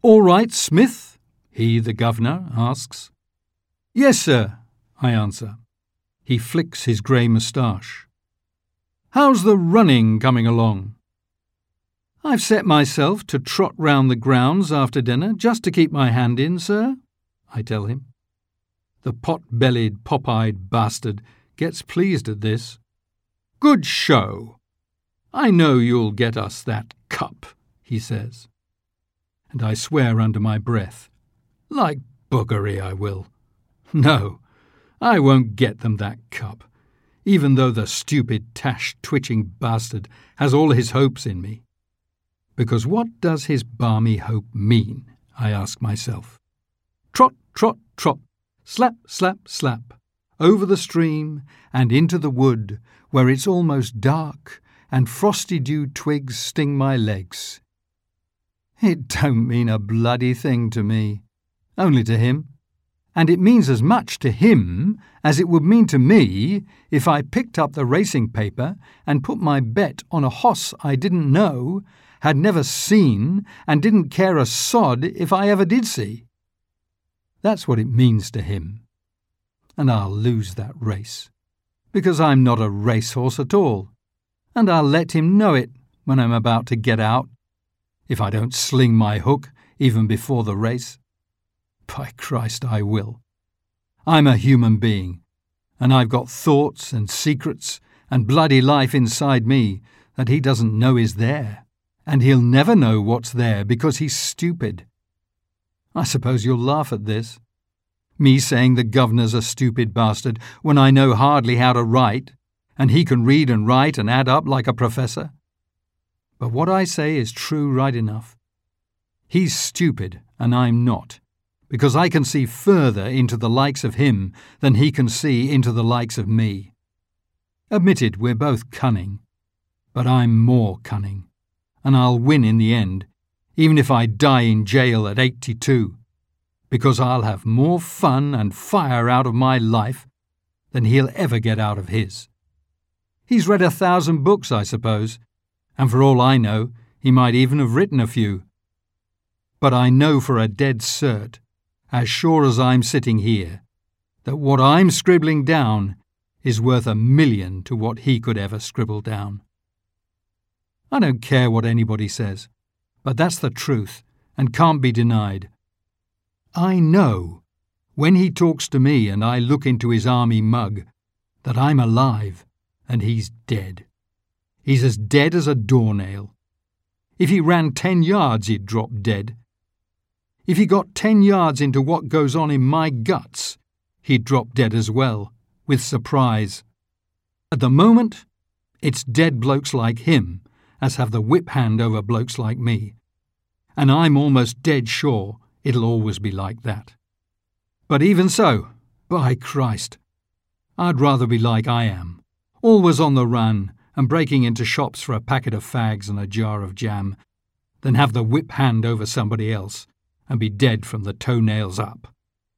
"All right, Smith?" he, the governor, asks. "Yes, sir," I answer. He flicks his grey moustache. "How's the running coming along?" "I've set myself to trot round the grounds after dinner just to keep my hand in, sir," I tell him. The pot-bellied, pop-eyed bastard gets pleased at this. "Good show. I know you'll get us that cup," he says. And I swear under my breath, like buggery I will. No, I won't get them that cup, even though the stupid tash-twitching bastard has all his hopes in me. Because what does his balmy hope mean, I ask myself. Trot, trot, trot, slap, slap, slap, over the stream and into the wood, where it's almost dark and frosty dew twigs sting my legs. It don't mean a bloody thing to me, only to him. And it means as much to him as it would mean to me if I picked up the racing paper and put my bet on a hoss I didn't know, had never seen, and didn't care a sod if I ever did see. That's what it means to him. And I'll lose that race, because I'm not a racehorse at all, and I'll let him know it when I'm about to get out, if I don't sling my hook even before the race. By Christ, I will. I'm a human being, and I've got thoughts and secrets and bloody life inside me that he doesn't know is there, and he'll never know what's there because he's stupid. I suppose you'll laugh at this. Me saying the governor's a stupid bastard when I know hardly how to write, and he can read and write and add up like a professor. But what I say is true right enough. He's stupid, and I'm not, because I can see further into the likes of him than he can see into the likes of me. Admitted we're both cunning, but I'm more cunning, and I'll win in the end, even if I die in jail at 82, because I'll have more fun and fire out of my life than he'll ever get out of his. He's read 1,000 books, I suppose, and for all I know, he might even have written a few. But I know for a dead cert, as sure as I'm sitting here, that what I'm scribbling down is worth 1,000,000 to what he could ever scribble down. I don't care what anybody says, but that's the truth and can't be denied. I know, when he talks to me and I look into his army mug, that I'm alive and he's dead. He's as dead as a doornail. If he ran 10 yards, he'd drop dead. If he got 10 yards into what goes on in my guts, he'd drop dead as well, with surprise. At the moment, it's dead blokes like him as have the whip hand over blokes like me, and I'm almost dead sure it'll always be like that. But even so, by Christ, I'd rather be like I am, always on the run and breaking into shops for a packet of fags and a jar of jam, than have the whip hand over somebody else and be dead from the toenails up.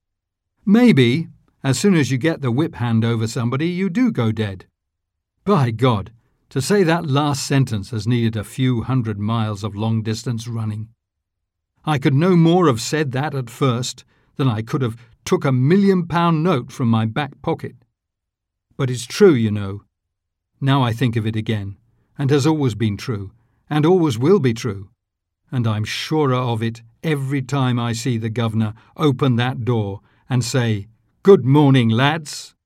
Maybe, as soon as you get the whip hand over somebody, you do go dead. By God, to say that last sentence has needed a few 100 miles of long-distance running. I could no more have said that at first than I could have took a £1,000,000 note from my back pocket. But it's true, you know. Now I think of it again, and has always been true, and always will be true, and I'm surer of it every time I see the governor open that door and say, "Good morning, lads."